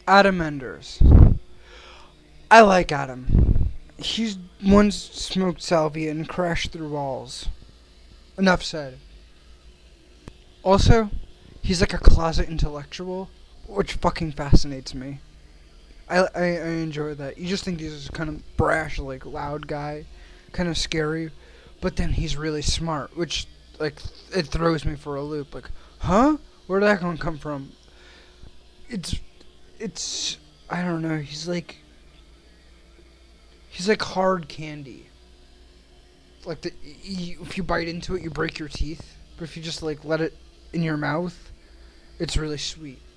Adam Enders. I like Adam. He's once smoked salvia and crashed through walls. Enough said. Also, he's like a closet intellectual, which fucking fascinates me. I enjoy that. You just think he's this kind of brash, like loud guy, kind of scary, but then he's really smart, which like it throws me for a loop. Like, huh? Where did that one come from? It's it's I don't know. He's like hard candy. Like if you bite into it, you break your teeth. But if you just like let it in your mouth, it's really sweet.